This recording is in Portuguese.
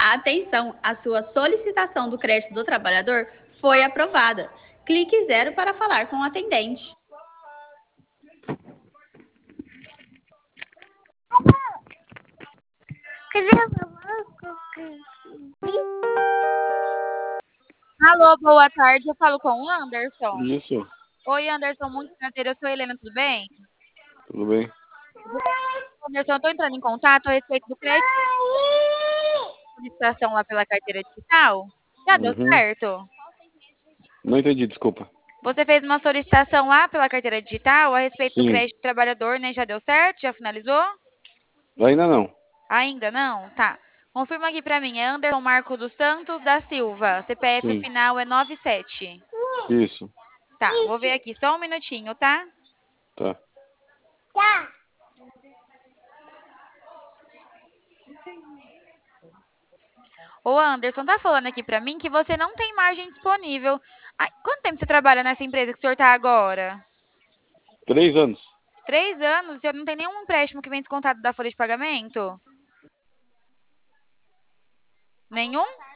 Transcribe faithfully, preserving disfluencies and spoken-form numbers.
Atenção, a sua solicitação do crédito do trabalhador foi aprovada. Clique zero para falar com o atendente. Alô, boa tarde. Eu falo com o Anderson. Isso, Oi, Anderson, muito prazer. Eu sou a Helena, tudo bem? tudo bem? Anderson, eu estou entrando em contato a respeito do crédito de solicitação lá pela carteira digital. Já deu Uhum. certo? Não entendi, desculpa. Você fez uma solicitação lá pela carteira digital a respeito do Sim, crédito do trabalhador, né? Já deu certo? Já finalizou? ainda não. Ainda não? Tá. Confirma aqui pra mim. É Anderson Marco dos Santos da Silva. C P F Sim, final é nove sete. isso, Tá, vou ver aqui só um minutinho, tá? tá. Ô Anderson, tá falando aqui pra mim que você não tem margem disponível. Ai, quanto tempo você trabalha nessa empresa que o senhor tá agora? Três anos. Três anos? O senhor não tem nenhum empréstimo que vem descontado da folha de pagamento? Nenhum?